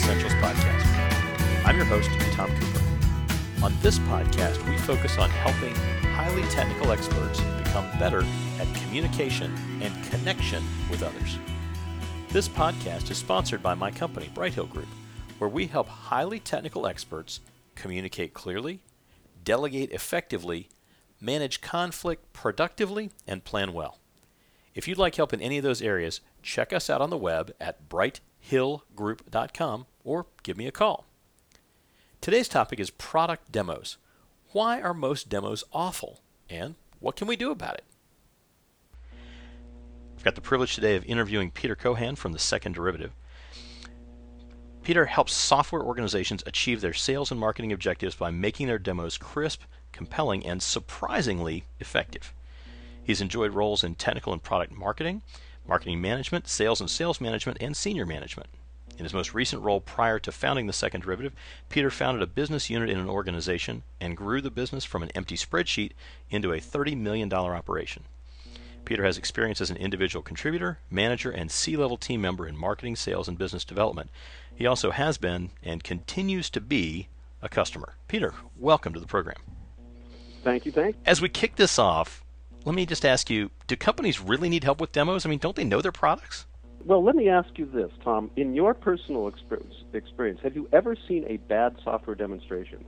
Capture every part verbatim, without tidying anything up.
Essentials podcast. I'm your host, Tom Cooper. On this podcast, we focus on helping highly technical experts become better at communication and connection with others. This podcast is sponsored by my company, Bright Hill Group, where we help highly technical experts communicate clearly, delegate effectively, manage conflict productively, and plan well. If you'd like help in any of those areas, check us out on the web at bright hill group dot com or give me a call. Today's topic is product demos. Why are most demos awful, and what can we do about it? I've got the privilege today of interviewing Peter Cohan from The Second Derivative. Peter helps software organizations achieve their sales and marketing objectives by making their demos crisp, compelling, and surprisingly effective. He's enjoyed roles in technical and product marketing, marketing management, sales and sales management, and senior management. In his most recent role prior to founding The Second Derivative, Peter founded a business unit in an organization and grew the business from an empty spreadsheet into a thirty million dollars operation. Peter has experience as an individual contributor, manager, and C-level team member in marketing, sales, and business development. He also has been and continues to be a customer. Peter, welcome to the program. Thank you, thank you. As we kick this off, let me just ask you, do companies really need help with demos? I mean, don't they know their products? Well, let me ask you this, Tom. In your personal experience, experience have you ever seen a bad software demonstration?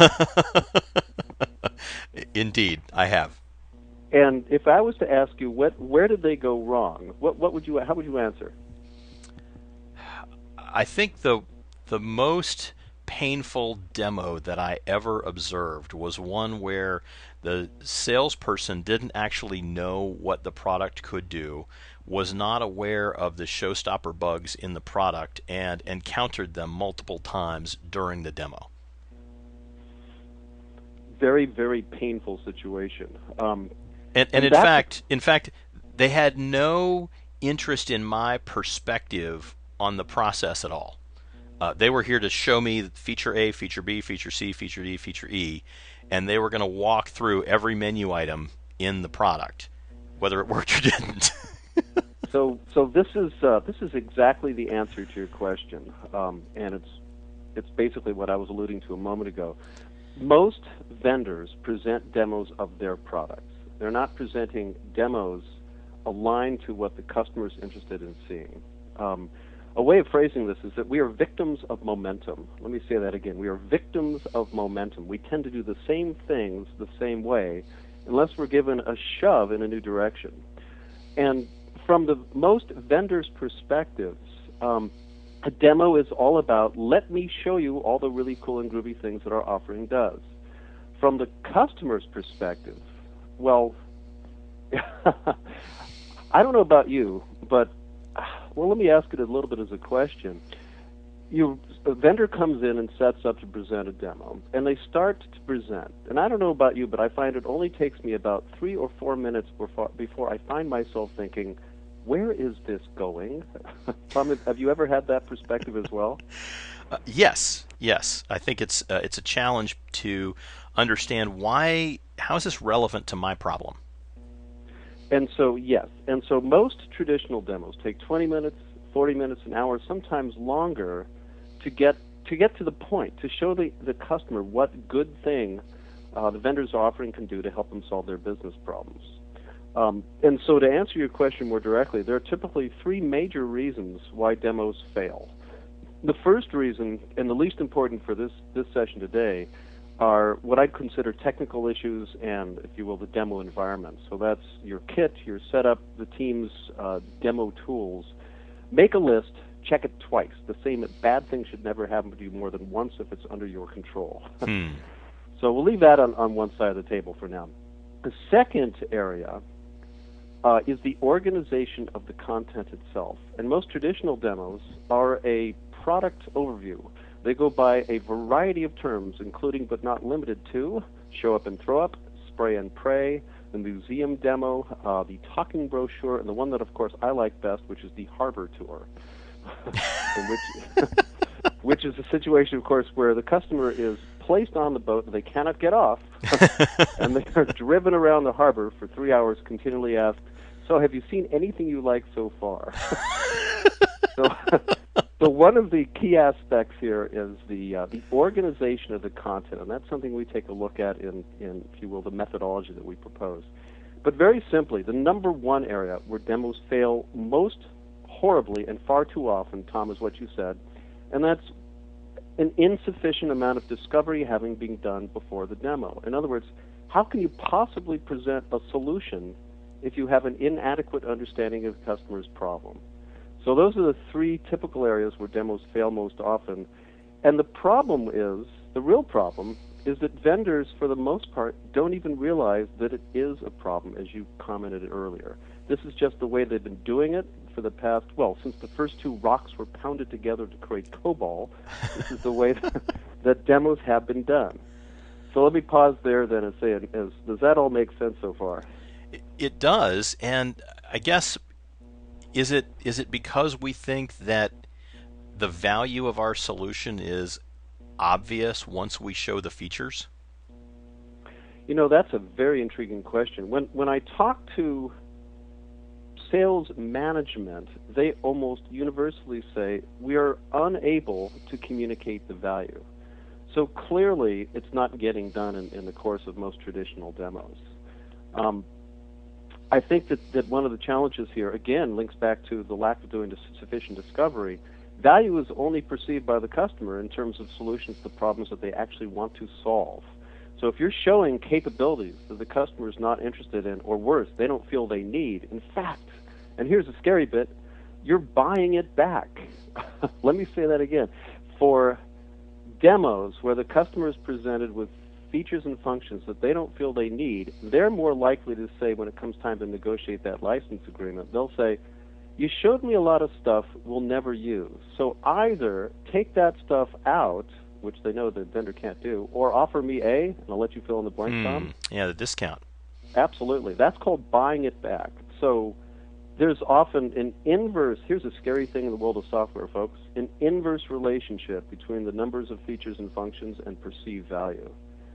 Indeed, I have. And if I was to ask you, what, where did they go wrong? What, what would you? How would you answer? I think the the most painful demo that I ever observed was one where the salesperson didn't actually know what the product could do, was not aware of the showstopper bugs in the product, and encountered them multiple times during the demo. Very, very painful situation. Um, and, and, and in fact, in fact, they had no interest in my perspective on the process at all. Uh, they were here to show me feature A, feature B, feature C, feature D, feature E, and they were going to walk through every menu item in the product, whether it worked or didn't. so, so this is uh, this is exactly the answer to your question, um, and it's it's basically what I was alluding to a moment ago. Most vendors present demos of their products. They're not presenting demos aligned to what the customer is interested in seeing. Um, A way of phrasing this is that we are victims of momentum. Let me say that again. We are victims of momentum. We tend to do the same things the same way unless we're given a shove in a new direction. And from the most vendors' perspectives, um, a demo is all about, let me show you all the really cool and groovy things that our offering does. From the customer's perspective, well, I don't know about you, but well, let me ask it a little bit as a question. You, a vendor comes in and sets up to present a demo, and they start to present. And I don't know about you, but I find it only takes me about three or four minutes before, before I find myself thinking, where is this going? Tom, have you ever had that perspective as well? Uh, yes, yes. I think it's uh, it's a challenge to understand why. How is this relevant to my problem? And so, yes. And so most traditional demos take twenty minutes, forty minutes, an hour, sometimes longer to get to get to the point, to show the, the customer what good thing uh, the vendor's offering can do to help them solve their business problems. Um, and so to answer your question more directly, there are typically three major reasons why demos fail. The first reason, and the least important for this, this session today, are what I'd consider technical issues and, if you will, the demo environment. So that's your kit, your setup, the team's uh, demo tools. Make a list, check it twice. The same bad thing should never happen to you more than once if it's under your control. Hmm. So we'll leave that on, on one side of the table for now. The second area uh, is the organization of the content itself. And most traditional demos are a product overview. They go by a variety of terms, including but not limited to show up and throw up, spray and pray, the museum demo, uh, the talking brochure, and the one that, of course, I like best, which is the harbor tour, which, which is a situation, of course, where the customer is placed on the boat and they cannot get off, and they are driven around the harbor for three hours, continually asked, so have you seen anything you like so far? so, So one of the key aspects here is the uh, the organization of the content, and that's something we take a look at in, in, if you will, the methodology that we propose. But very simply, the number one area where demos fail most horribly and far too often, Tom, is what you said, and that's an insufficient amount of discovery having been done before the demo. In other words, how can you possibly present a solution if you have an inadequate understanding of the customer's problem? So those are the three typical areas where demos fail most often. And the problem is, the real problem, is that vendors, for the most part, don't even realize that it is a problem, as you commented earlier. This is just the way they've been doing it for the past, well, since the first two rocks were pounded together to create COBOL, this is the way that, that demos have been done. So let me pause there then and say, is, does that all make sense so far? It, it does, and I guess, is it is it because we think that the value of our solution is obvious once we show the features? You know, that's a very intriguing question. When when I talk to sales management, they almost universally say we are unable to communicate the value. So clearly, it's not getting done in, in the course of most traditional demos. Um, I think that, that one of the challenges here, again, links back to the lack of doing sufficient discovery. Value is only perceived by the customer in terms of solutions to problems that they actually want to solve. So if you're showing capabilities that the customer is not interested in, or worse, they don't feel they need, in fact, and here's the scary bit, you're buying it back. Let me say that again. For demos where the customer is presented with features and functions that they don't feel they need, they're more likely to say, when it comes time to negotiate that license agreement, they'll say, you showed me a lot of stuff we'll never use. So either take that stuff out, which they know the vendor can't do, or offer me A, and I'll let you fill in the blank, Hmm. Tom. Yeah, the discount. Absolutely. That's called buying it back. So there's often an inverse, here's a scary thing in the world of software, folks, an inverse relationship between the numbers of features and functions and perceived value.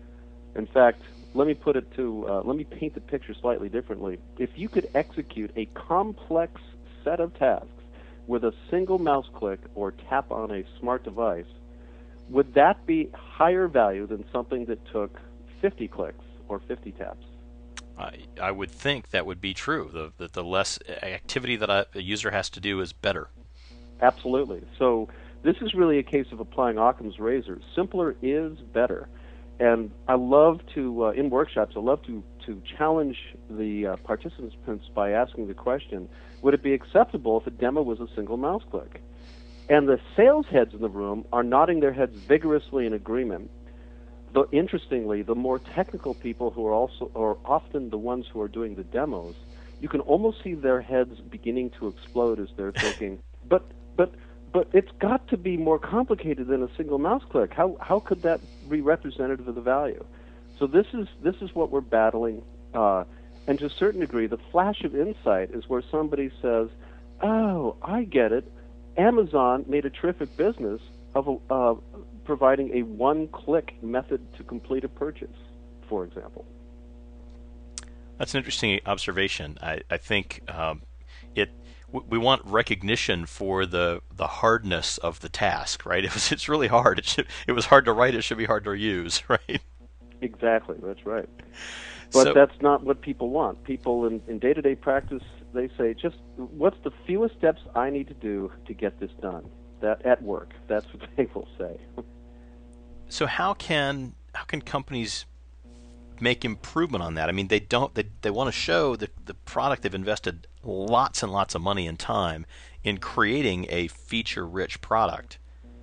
In fact, let me put it to, uh, let me paint the picture slightly differently. If you could execute a complex set of tasks with a single mouse click or tap on a smart device, would that be higher value than something that took fifty clicks or fifty taps? I, I would think that would be true. The, that the less activity that a, a user has to do is better. Absolutely. So this is really a case of applying Occam's razor. Simpler is better. And I love to, uh, in workshops, I love to, to challenge the uh, participants by asking the question, would it be acceptable if a demo was a single mouse click? And the sales heads in the room are nodding their heads vigorously in agreement. Though interestingly, the more technical people who are also, are often the ones who are doing the demos, you can almost see their heads beginning to explode as they're thinking, but, but, but it's got to be more complicated than a single mouse click. How how could that be representative of the value? So this is this is what we're battling, uh, and to a certain degree, the flash of insight is where somebody says, "Oh, I get it. Amazon made a terrific business of uh, providing a one-click method to complete a purchase," for example. That's an interesting observation. I, I think um, it. We want recognition for the the hardness of the task, right? It was it's really hard. It should it was hard to write. It should be hard to use, right? Exactly, that's right. But So, that's not what people want. People in, in day-to-day practice, they say, just what's the fewest steps I need to do to get this done? That at work, that's what they will say. so how can how can companies make improvement on that? I mean, they don't. They they want to show the the product they've invested lots and lots of money and time in creating a feature-rich product.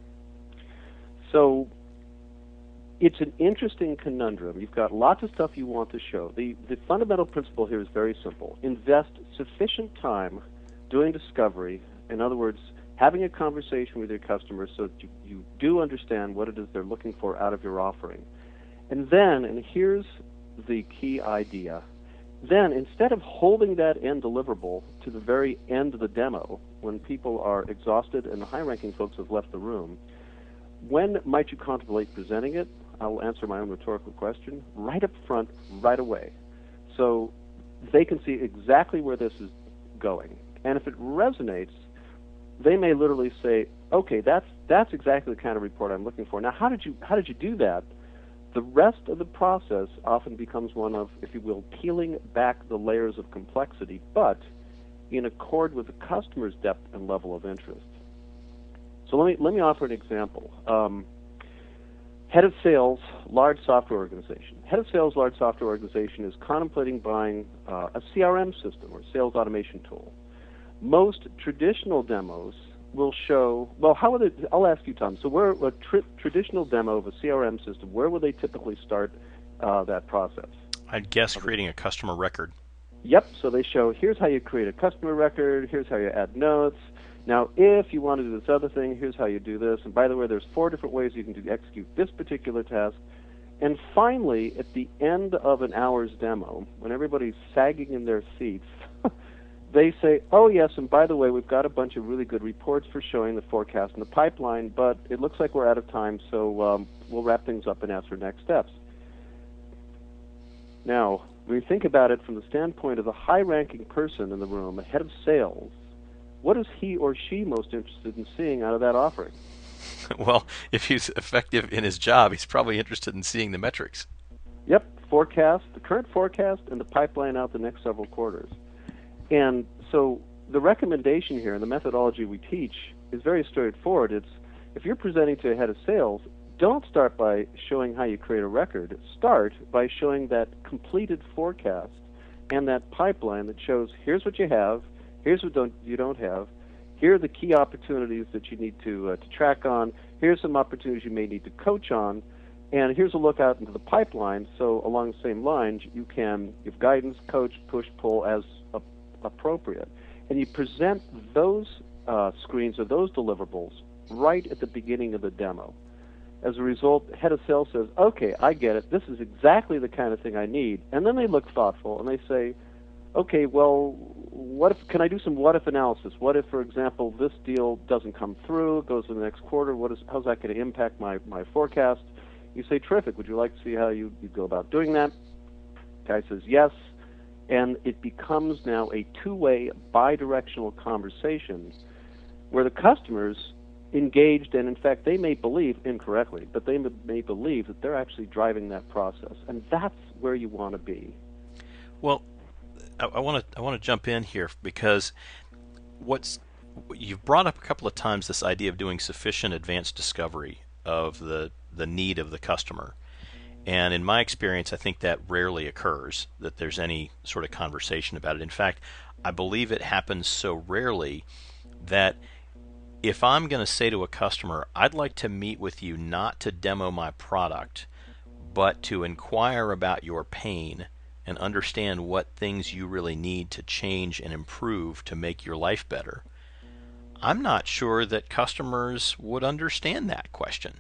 So it's an interesting conundrum. You've got lots of stuff you want to show. The the fundamental principle here is very simple. Invest sufficient time doing discovery. In other words, having a conversation with your customers so that you, you do understand what it is they're looking for out of your offering. And then, and here's the key idea, then instead of holding that end deliverable to the very end of the demo, when people are exhausted and the high-ranking folks have left the room, when might you contemplate presenting it? I'll answer my own rhetorical question. Right up front, right away. So they can see exactly where this is going. And if it resonates, they may literally say, okay, that's that's exactly the kind of report I'm looking for. Now, how did you how did you do that? The rest of the process often becomes one of, if you will, peeling back the layers of complexity, but in accord with the customer's depth and level of interest. So let me let me offer an example. Um, head of sales, large software organization. Head of sales, large software organization is contemplating buying uh, a C R M system or sales automation tool. Most traditional demos will show, well, how would it, I'll ask you, Tom, so where a tri- traditional demo of a C R M system, where would they typically start uh, that process? I'd guess creating a customer record. Yep, so they show, here's how you create a customer record, here's how you add notes. Now, if you want to do this other thing, here's how you do this. And by the way, there's four different ways you can do, execute this particular task. And finally, at the end of an hour's demo, when everybody's sagging in their seats, they say, oh, yes, and by the way, we've got a bunch of really good reports for showing the forecast in the pipeline, but it looks like we're out of time, so um, we'll wrap things up and ask for next steps. Now, when you think about it from the standpoint of the high-ranking person in the room, a head of sales, what is he or she most interested in seeing out of that offering? Well, if he's effective in his job, he's probably interested in seeing the metrics. Yep, forecast, the current forecast, and the pipeline out the next several quarters. And so the recommendation here and the methodology we teach is very straightforward. It's, if you're presenting to a head of sales, don't start by showing how you create a record. Start by showing that completed forecast and that pipeline that shows here's what you have, here's what don't, you don't have, here are the key opportunities that you need to, uh, to track on, here's some opportunities you may need to coach on, and here's a look out into the pipeline. So along the same lines, you can give guidance, coach, push, pull as a, appropriate. And you present those uh, screens or those deliverables right at the beginning of the demo. As a result, the head of sales says, okay, I get it. This is exactly the kind of thing I need. And then they look thoughtful and they say, okay, well, what if, can I do some what-if analysis? What if, for example, this deal doesn't come through, goes to the next quarter? What is, how's that going to impact my, my forecast? You say, terrific. Would you like to see how you, you go about doing that? Guy says, yes. And it becomes now a two-way, bi-directional conversation where the customer's engaged, and in fact, they may believe, incorrectly, but they may believe that they're actually driving that process. And that's where you want to be. Well, I want to I want to jump in here because what's you've brought up a couple of times this idea of doing sufficient advanced discovery of the the need of the customer, and in my experience, I think that rarely occurs, that there's any sort of conversation about it. In fact, I believe it happens so rarely that if I'm going to say to a customer, I'd like to meet with you not to demo my product, but to inquire about your pain and understand what things you really need to change and improve to make your life better, I'm not sure that customers would understand that question.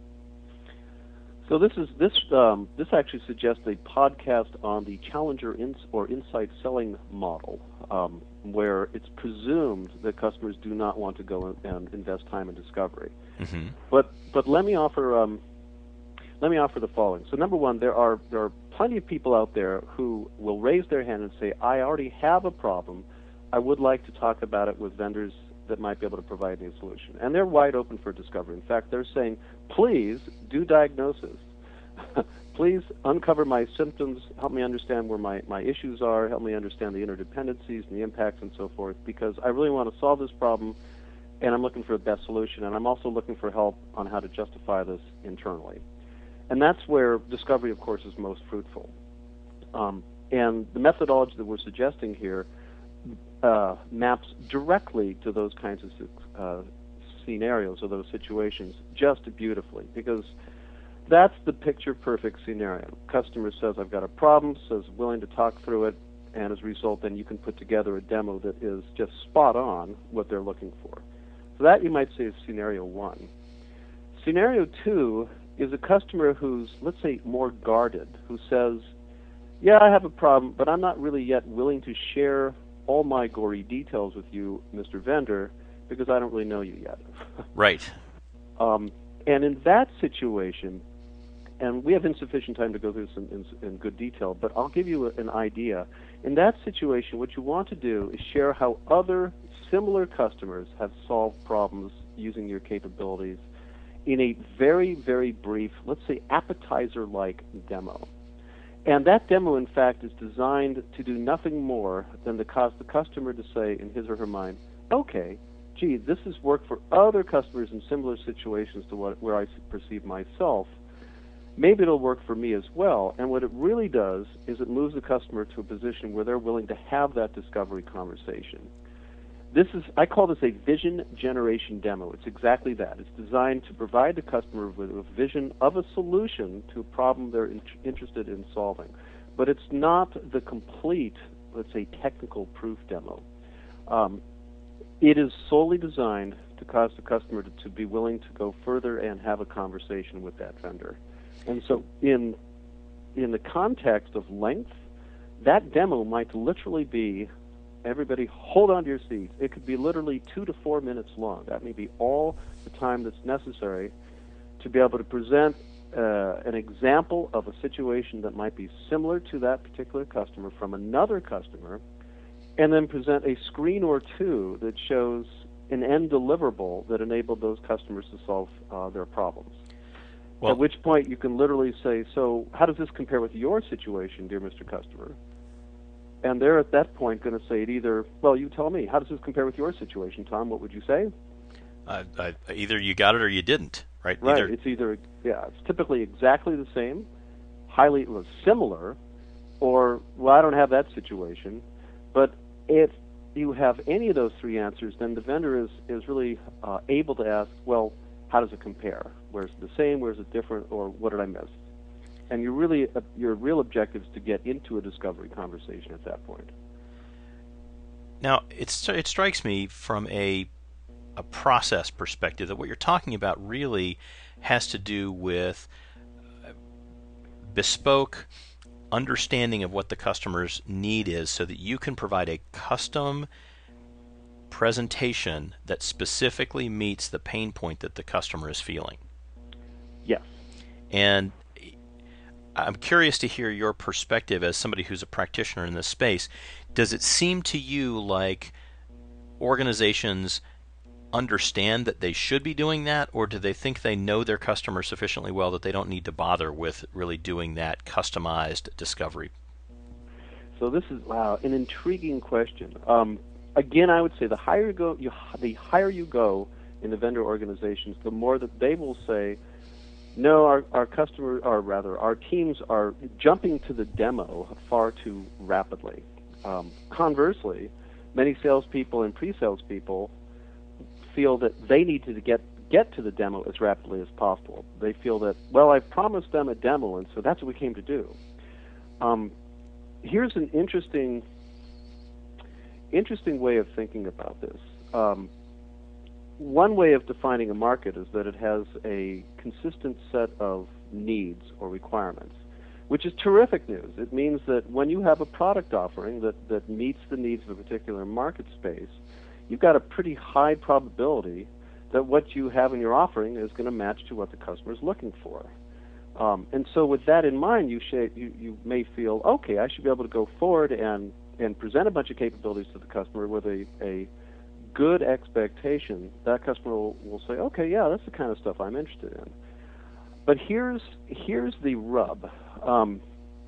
So this is this um, this actually suggests a podcast on the Challenger ins or Insight selling model, um, where it's presumed that customers do not want to go and invest time in discovery. Mm-hmm. But but let me offer um, let me offer the following. So number one, there are there are plenty of people out there who will raise their hand and say, I already have a problem. I would like to talk about it with vendors that might be able to provide me a solution. And they're wide open for discovery. In fact, they're saying, please do diagnosis. Please uncover my symptoms, help me understand where my, my issues are, help me understand the interdependencies and the impacts and so forth, because I really want to solve this problem, and I'm looking for the best solution, and I'm also looking for help on how to justify this internally. And that's where discovery, of course, is most fruitful. Um, and the methodology that we're suggesting here uh, maps directly to those kinds of uh, scenarios or those situations just beautifully, because that's the picture-perfect scenario. Customer says, I've got a problem, says willing to talk through it, and as a result, then you can put together a demo that is just spot on what they're looking for. So that, you might say, is scenario one. Scenario two is a customer who's, let's say, more guarded, who says, yeah, I have a problem, but I'm not really yet willing to share all my gory details with you, Mister Vendor, because I don't really know you yet. Right. Um, and in that situation, and we have insufficient time to go through this in, in, in good detail, but I'll give you a, an idea. In that situation, what you want to do is share how other similar customers have solved problems using your capabilities in a very, very brief, let's say appetizer-like demo. And that demo, in fact, is designed to do nothing more than to cause the customer to say in his or her mind, okay, gee, this has worked for other customers in similar situations to what, where I perceive myself. Maybe it'll work for me as well. And what it really does is it moves the customer to a position where they're willing to have that discovery conversation. This is, I call this a vision generation demo. It's exactly that. It's designed to provide the customer with a vision of a solution to a problem they're in, interested in solving. But it's not the complete, let's say, technical proof demo. Um, it is solely designed to cause the customer to, to be willing to go further and have a conversation with that vendor. And so in, in the context of length, that demo might literally be, everybody hold on to your seats. It could be literally two to four minutes long. That may be all the time that's necessary to be able to present uh, an example of a situation that might be similar to that particular customer from another customer, and then present a screen or two that shows an end deliverable that enabled those customers to solve uh, their problems. Well, at which point you can literally say, so how does this compare with your situation, dear Mister Customer? And they're at that point going to say it either, well, you tell me, how does this compare with your situation, Tom? What would you say? Uh, uh, either you got it or you didn't, right? Right. Either... It's either, yeah, it's typically exactly the same, highly well, similar, or, well, I don't have that situation. But if you have any of those three answers, then the vendor is, is really uh, able to ask, well, how does it compare? Where's it the same? Where's it different? Or what did I miss? And you really, uh, your real objective is to get into a discovery conversation at that point. Now, it's, it strikes me from a, a process perspective that what you're talking about really has to do with bespoke understanding of what the customer's need is so that you can provide a custom presentation that specifically meets the pain point that the customer is feeling. Yes. And I'm curious to hear your perspective as somebody who's a practitioner in this space. Does it seem to you like organizations understand that they should be doing that, or do they think they know their customer sufficiently well that they don't need to bother with really doing that customized discovery? So this is, wow, an intriguing question. Um, again, I would say the higher you go, you, the higher you go in the vendor organizations, the more that they will say, no, our, our customer, or rather, our teams are jumping to the demo far too rapidly. Um, conversely, many salespeople and pre-salespeople feel that they need to get get to the demo as rapidly as possible. They feel that, well, I've promised them a demo, and so that's what we came to do. Um, here's an interesting, interesting way of thinking about this. Um, One way of defining a market is that it has a consistent set of needs or requirements, which is terrific news. It means that when you have a product offering that, that meets the needs of a particular market space, you've got a pretty high probability that what you have in your offering is going to match to what the customer is looking for. Um, and so with that in mind, you, sh- you, you may feel, okay, I should be able to go forward and, and present a bunch of capabilities to the customer with a, a good expectation. That customer will, will say, okay, yeah, that's the kind of stuff I'm interested in. But here's here's the rub. Um,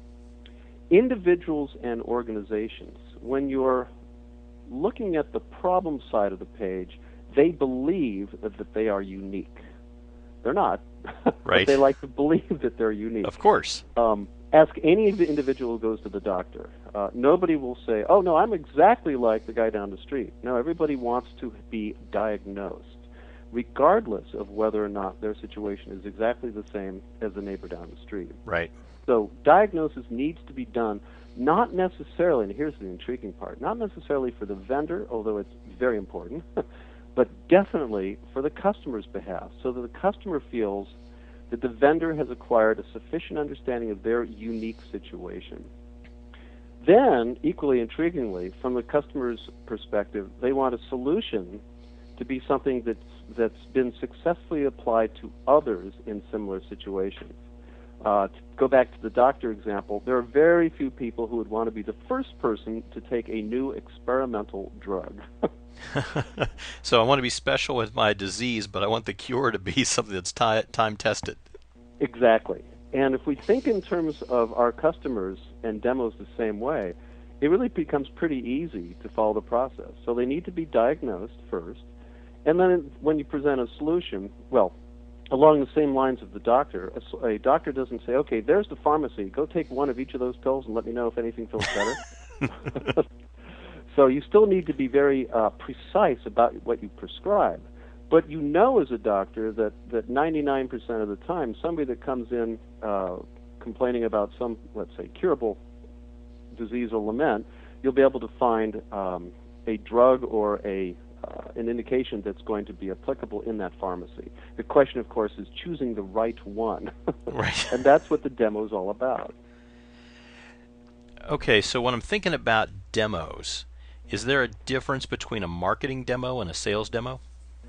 individuals and organizations, when you're looking at the problem side of the page, they believe that, that they are unique. They're not. Right. But they like to believe that they're unique. Of course. Um, ask any individual who goes to the doctor. Uh, nobody will say, oh, no, I'm exactly like the guy down the street. No, everybody wants to be diagnosed, regardless of whether or not their situation is exactly the same as the neighbor down the street. Right. So diagnosis needs to be done, not necessarily, and here's the intriguing part, not necessarily for the vendor, although it's very important, but definitely for the customer's behalf, so that the customer feels that the vendor has acquired a sufficient understanding of their unique situation. Then, equally intriguingly, from the customer's perspective, they want a solution to be something that's, that's been successfully applied to others in similar situations. Uh, to go back to the doctor example, there are very few people who would want to be the first person to take a new experimental drug. So I want to be special with my disease, but I want the cure to be something that's ti time tested. Exactly. And if we think in terms of our customers and demos the same way, it really becomes pretty easy to follow the process. So they need to be diagnosed first, and then when you present a solution, well, along the same lines of the doctor, a, a doctor doesn't say, okay, there's the pharmacy, go take one of each of those pills and let me know if anything feels better. So you still need to be very uh, precise about what you prescribe. But you know as a doctor that, that ninety-nine percent of the time, somebody that comes in uh, complaining about some, let's say, curable disease or lament, you'll be able to find um, a drug or a uh, an indication that's going to be applicable in that pharmacy. The question, of course, is choosing the right one. Right. And that's what the demo is all about. Okay, so when I'm thinking about demos, is there a difference between a marketing demo and a sales demo?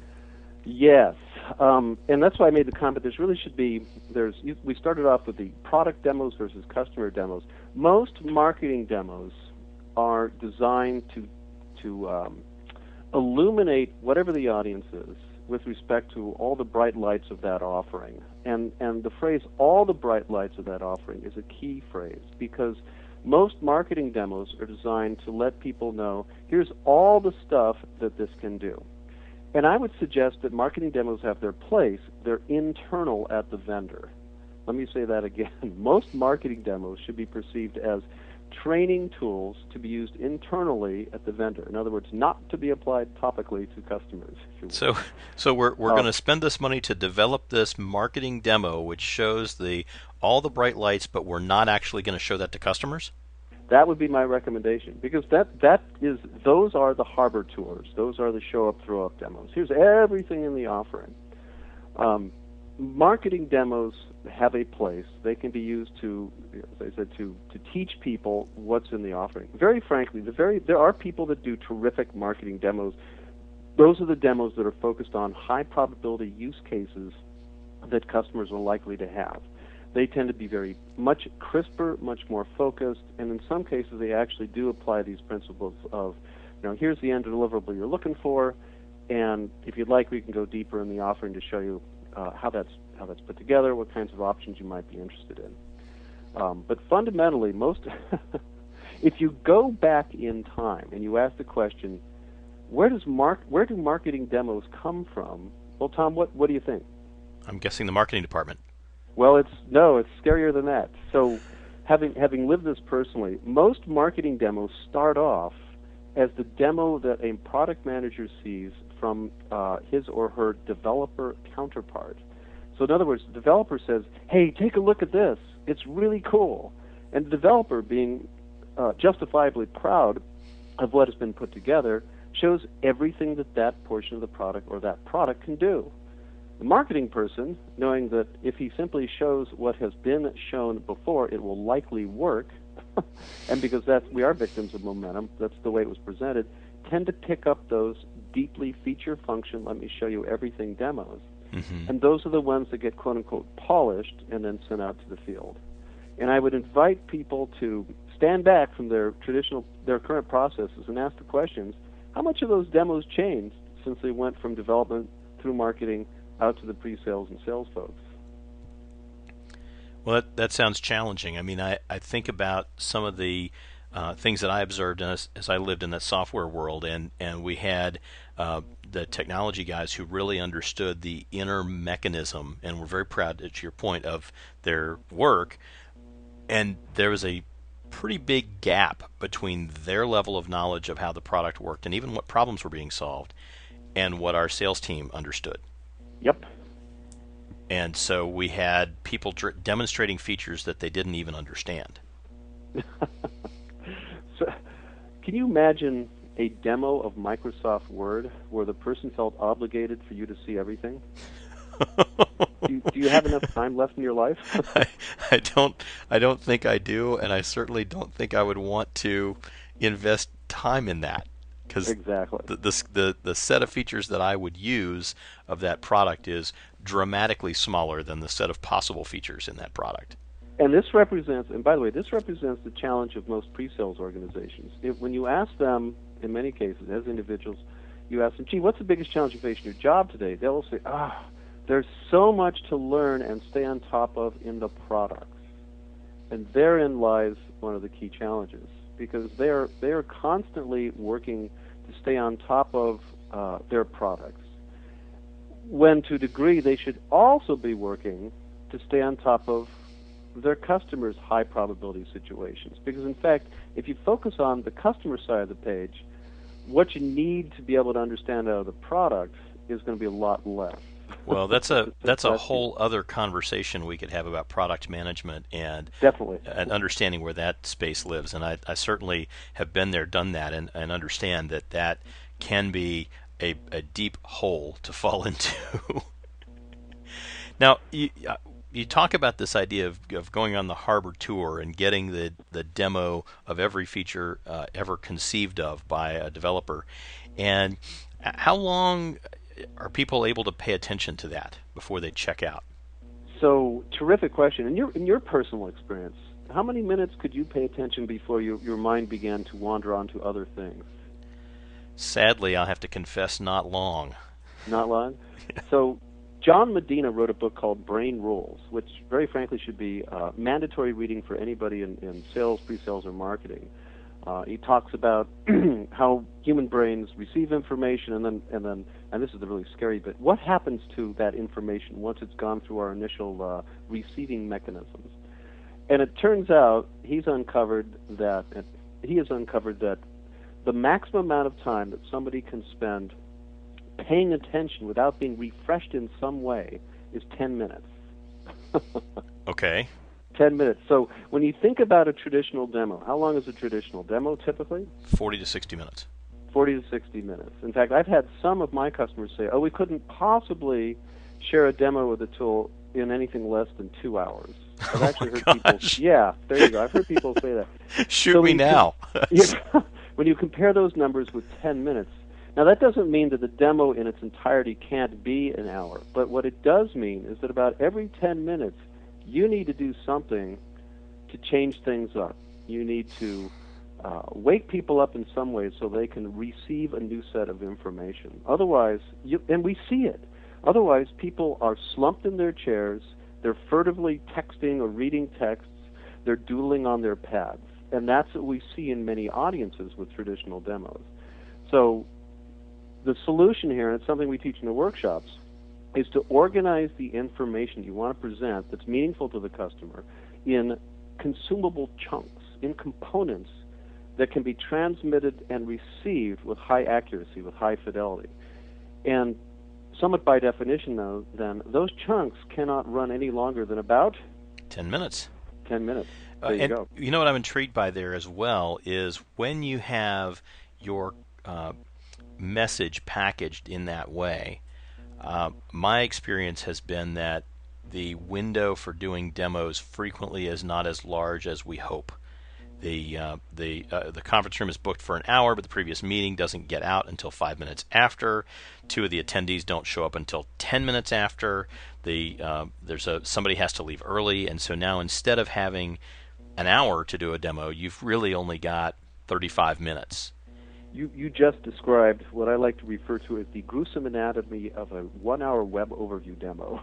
Yes, um, and that's why I made the comment. There's really should be. There's. We started off with the product demos versus customer demos. Most marketing demos are designed to to um, illuminate whatever the audience is with respect to all the bright lights of that offering. And and the phrase "all the bright lights of that offering" is a key phrase, because most marketing demos are designed to let people know, here's all the stuff that this can do. And I would suggest that marketing demos have their place. They're internal at the vendor. Let me say that again. Most marketing demos should be perceived as training tools to be used internally at the vendor. In other words, not to be applied topically to customers. If you will. So, so we're we're Uh, going to spend this money to develop this marketing demo, which shows the all the bright lights, but we're not actually going to show that to customers. That would be my recommendation, because that that is those are the harbor tours. Those are the show up, throw up demos. Here's everything in the offering. Um, marketing demos have a place. They can be used to, as I said, to to teach people what's in the offering. Very frankly, the very there are people that do terrific marketing demos. Those are the demos that are focused on high probability use cases that customers are likely to have. They tend to be very much crisper, much more focused, and in some cases they actually do apply these principles of, you know, here's the end deliverable you're looking for, and if you'd like, we can go deeper in the offering to show you uh, how that's how that's put together, what kinds of options you might be interested in. Um, but fundamentally, most if you go back in time and you ask the question, where does mark where do marketing demos come from? Well, Tom, what what do you think? I'm guessing the marketing department. Well, it's no, it's scarier than that. So, having having lived this personally, most marketing demos start off as the demo that a product manager sees from uh, his or her developer counterpart. So, in other words, the developer says, "Hey, take a look at this. It's really cool," and the developer, being uh, justifiably proud of what has been put together, shows everything that that portion of the product or that product can do. The marketing person, knowing that if he simply shows what has been shown before, it will likely work, and because that's, we are victims of momentum, that's the way it was presented, tend to pick up those deeply feature function, let me show you everything demos. Mm-hmm. And those are the ones that get quote-unquote polished and then sent out to the field. And I would invite people to stand back from their traditional, their current processes and ask the questions, how much of those demos changed since they went from development through marketing out to the pre-sales and sales folks? Well, that, that sounds challenging. I mean, I, I think about some of the uh, things that I observed as, as I lived in that software world, and, and we had uh, the technology guys who really understood the inner mechanism and were very proud, to your point, of their work. And there was a pretty big gap between their level of knowledge of how the product worked and even what problems were being solved and what our sales team understood. Yep. And so we had people dr- demonstrating features that they didn't even understand. So, can you imagine a demo of Microsoft Word where the person felt obligated for you to see everything? do, you, do you have enough time left in your life? I, I don't. I don't think I do, and I certainly don't think I would want to invest time in that. Because exactly. the, the the the set of features that I would use of that product is dramatically smaller than the set of possible features in that product. And this represents, and by the way, this represents the challenge of most pre-sales organizations. If, when you ask them, in many cases, as individuals, you ask them, gee, what's the biggest challenge you face in your job today? They'll say, ah, there's so much to learn and stay on top of in the products. And therein lies one of the key challenges, because they are, they are constantly working to stay on top of uh, their products, when to a degree they should also be working to stay on top of their customers' high probability situations. Because in fact, if you focus on the customer side of the page, what you need to be able to understand out of the product is going to be a lot less. Well, that's a that's a whole other conversation we could have about product management and definitely and understanding where that space lives. And I, I certainly have been there, done that, and, and understand that that can be a, a deep hole to fall into. Now, you, you talk about this idea of, of going on the harbor tour and getting the, the demo of every feature uh, ever conceived of by a developer. And how long are people able to pay attention to that before they check out? So, terrific question. In your in your personal experience, how many minutes could you pay attention before you, your mind began to wander on to other things? Sadly, I'll have to confess, not long. Not long? So, John Medina wrote a book called Brain Rules, which very frankly should be uh, mandatory reading for anybody in, in sales, pre-sales, or marketing. Uh, he talks about how human brains receive information, and then, and then, and this is the really scary bit, what happens to that information once it's gone through our initial uh, receiving mechanisms? And it turns out he's uncovered that he has uncovered that the maximum amount of time that somebody can spend paying attention without being refreshed in some way is ten minutes. Okay. ten minutes. So when you think about a traditional demo, how long is a traditional demo typically? forty to sixty minutes. forty to sixty minutes. In fact, I've had some of my customers say, oh, we couldn't possibly share a demo with a tool in anything less than two hours. I've actually oh heard people, yeah, there you go. I've heard people say that. Shoot so me now. You, when you compare those numbers with ten minutes, now that doesn't mean that the demo in its entirety can't be an hour, but what it does mean is that about every ten minutes, you need to do something to change things up. You need to uh, wake people up in some ways so they can receive a new set of information. Otherwise, you, and we see it, otherwise people are slumped in their chairs, they're furtively texting or reading texts, they're doodling on their pads. And that's what we see in many audiences with traditional demos. So the solution here, and it's something we teach in the workshops, is to organize the information you want to present that's meaningful to the customer in consumable chunks, in components that can be transmitted and received with high accuracy, with high fidelity. And somewhat by definition, though, then, those chunks cannot run any longer than about ten minutes. ten minutes. There Uh, you and go. you know what I'm intrigued by there as well is when you have your uh, message packaged in that way, uh, my experience has been that the window for doing demos frequently is not as large as we hope. The uh, the uh, the conference room is booked for an hour, but the previous meeting doesn't get out until five minutes after. Two of the attendees don't show up until ten minutes after. The uh, there's a somebody has to leave early, and so now instead of having an hour to do a demo, you've really only got thirty-five minutes. You, you just described what I like to refer to as the gruesome anatomy of a one-hour web overview demo.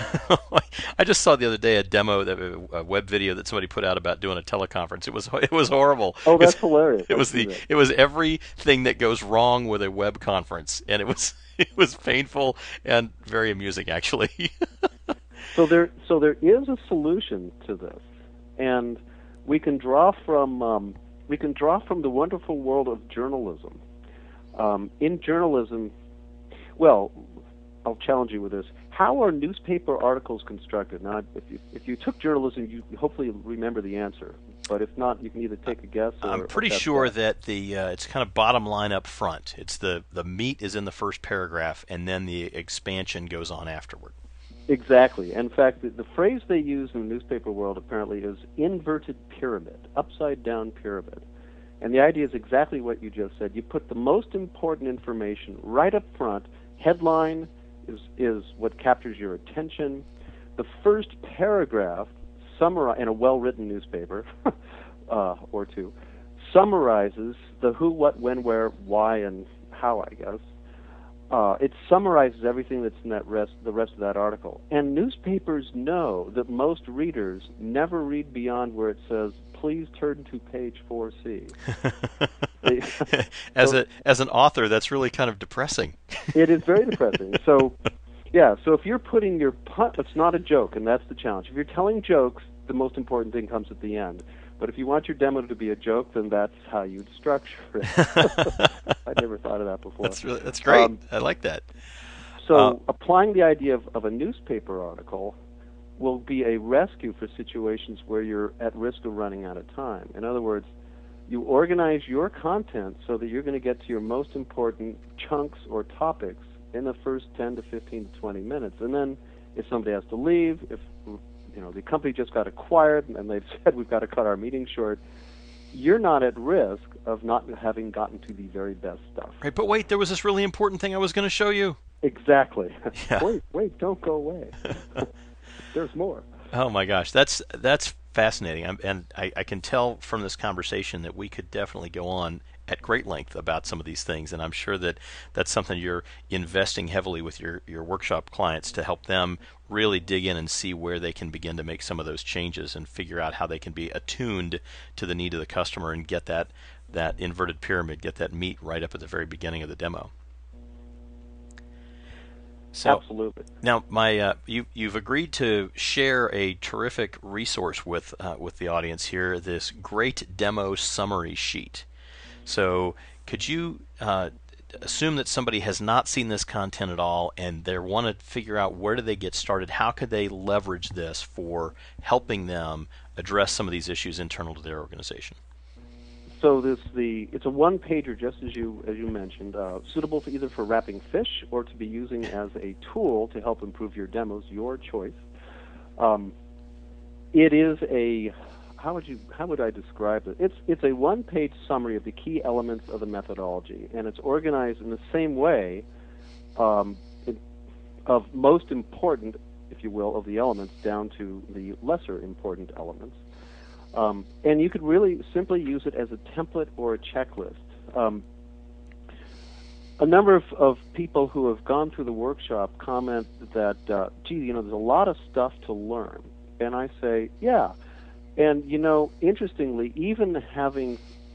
I just saw the other day a demo, that a web video that somebody put out about doing a teleconference. It was it was horrible. Oh, that's it was, hilarious. It was the that. it was everything that goes wrong with a web conference, and it was it was painful and very amusing actually. so there so there is a solution to this, and we can draw from. Um, We can draw from the wonderful world of journalism. Um, in journalism, well, I'll challenge you with this. How are newspaper articles constructed? Now, if you, if you took journalism, you hopefully remember the answer. But if not, you can either take a guess or... I'm pretty or sure that. that the uh, it's kind of bottom line up front. It's the, the meat is in the first paragraph, and then the expansion goes on afterward. Exactly. In fact, the, the phrase they use in the newspaper world apparently is inverted pyramid, upside-down pyramid. And the idea is exactly what you just said. You put the most important information right up front. Headline is, is what captures your attention. The first paragraph, summarize, in a well-written newspaper uh, or two, summarizes the who, what, when, where, why, and how, I guess. Uh, it summarizes everything that's in that rest, the rest of that article. And newspapers know that most readers never read beyond where it says, "Please turn to page four C." They, as so a as an author, that's really kind of depressing. it is very depressing. So, yeah. So if you're putting your pun, it's not a joke, and that's the challenge. If you're telling jokes, the most important thing comes at the end. But if you want your demo to be a joke, then that's how you'd structure it. I never thought of that before. That's really, that's great. Um, I like that. So Uh, applying the idea of, of a newspaper article will be a rescue for situations where you're at risk of running out of time. In other words, you organize your content so that you're going to get to your most important chunks or topics in the first ten to fifteen to twenty minutes. And then if somebody has to leave, if you know the company just got acquired and they've said we've got to cut our meeting short, you're not at risk of not having gotten to the very best stuff. right, but wait, there was this really important thing I was going to show you. Exactly. Yeah. Wait, wait, don't go away. There's more. Oh my gosh, that's that's fascinating, I'm, and I, I can tell from this conversation that we could definitely go on at great length about some of these things, and I'm sure that that's something you're investing heavily with your, your workshop clients to help them really dig in and see where they can begin to make some of those changes and figure out how they can be attuned to the need of the customer and get that, that inverted pyramid, get that meat right up at the very beginning of the demo. So, Absolutely. now, my uh, you you've agreed to share a terrific resource with uh, with the audience here. This great demo summary sheet. So, could you uh, assume that somebody has not seen this content at all, and they want to figure out where do they get started? How could they leverage this for helping them address some of these issues internal to their organization? So this the it's a one pager, just as you as you mentioned, uh, suitable for either for wrapping fish or to be using as a tool to help improve your demos. Your choice. Um, it is a how would you how would I describe it? It's it's a one page summary of the key elements of the methodology, and it's organized in the same way um, it, of most important, if you will, of the elements down to the lesser important elements. Um, and you could really simply use it as a template or a checklist. Um, a number of, of people who have gone through the workshop comment that, uh, gee, you know, there's a lot of stuff to learn. And I say, yeah. And, you know, interestingly, even having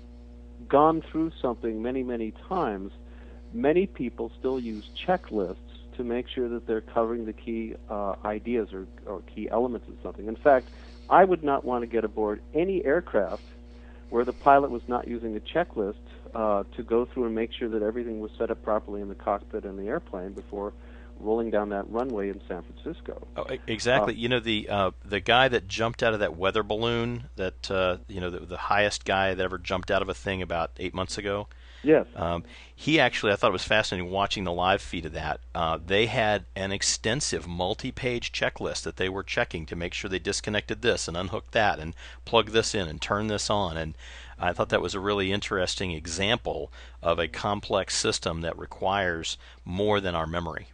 gone through something many, many times, many people still use checklists to make sure that they're covering the key uh, ideas or, or key elements of something. In fact, I would not want to get aboard any aircraft where the pilot was not using a checklist uh, to go through and make sure that everything was set up properly in the cockpit and the airplane before rolling down that runway in San Francisco. Oh, exactly. Uh, you know, the uh, the guy that jumped out of that weather balloon, that uh, you know, the, the highest guy that ever jumped out of a thing about eight months ago. Yes. Um, he actually, I thought it was fascinating watching the live feed of that. Uh, they had an extensive multi-page checklist that they were checking to make sure they disconnected this and unhooked that and plugged this in and turned this on. And I thought that was a really interesting example of a complex system that requires more than our memory.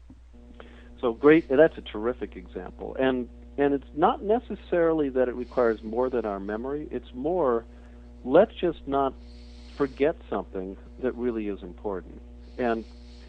So great. That's a terrific example. And and it's not necessarily that it requires more than our memory. It's more, let's just not forget something that really is important. And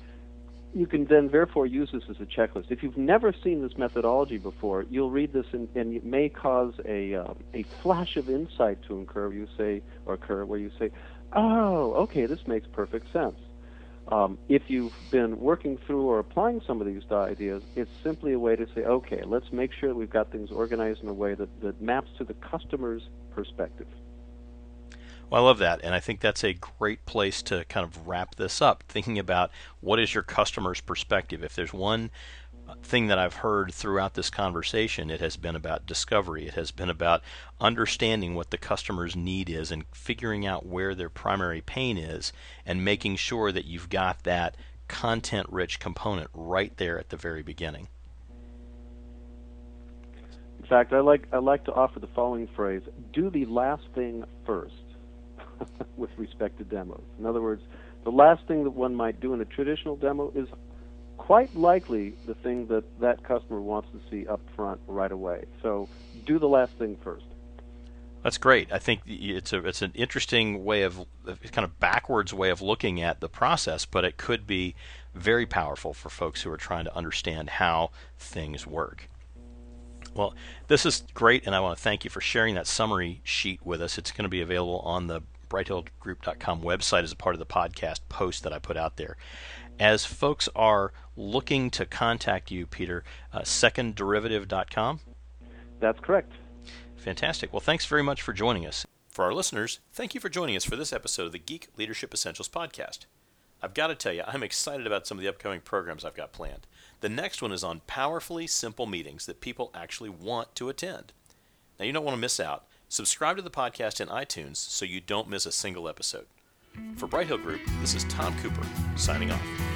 you can then therefore use this as a checklist. If you've never seen this methodology before, you'll read this and, and it may cause a uh, a flash of insight to occur. You say or occur where you say, "Oh, okay, this makes perfect sense." Um, if you've been working through or applying some of these ideas, it's simply a way to say, "Okay, let's make sure that we've got things organized in a way that, that maps to the customer's perspective." Well, I love that, and I think that's a great place to kind of wrap this up, thinking about what is your customer's perspective. If there's one thing that I've heard throughout this conversation, it has been about discovery. It has been about understanding what the customer's need is and figuring out where their primary pain is and making sure that you've got that content-rich component right there at the very beginning. In fact, I like I like to offer the following phrase: do the last thing first. With respect to demos. In other words, the last thing that one might do in a traditional demo is quite likely the thing that that customer wants to see up front right away. So do the last thing first. That's great. I think it's a it's an interesting way of kind of backwards way of looking at the process, but it could be very powerful for folks who are trying to understand how things work. Well, this is great, and I want to thank you for sharing that summary sheet with us. It's going to be available on the bright hill group dot com website as a part of the podcast post that I put out there. As folks are looking to contact you, Peter, uh, second derivative dot com? That's correct. Fantastic. Well, thanks very much for joining us. For our listeners, thank you for joining us for this episode of the Geek Leadership Essentials podcast. I've got to tell you, I'm excited about some of the upcoming programs I've got planned. The next one is on powerfully simple meetings that people actually want to attend. Now, you don't want to miss out. Subscribe to the podcast in iTunes so you don't miss a single episode. For Bright Hill Group, this is Tom Cooper, signing off.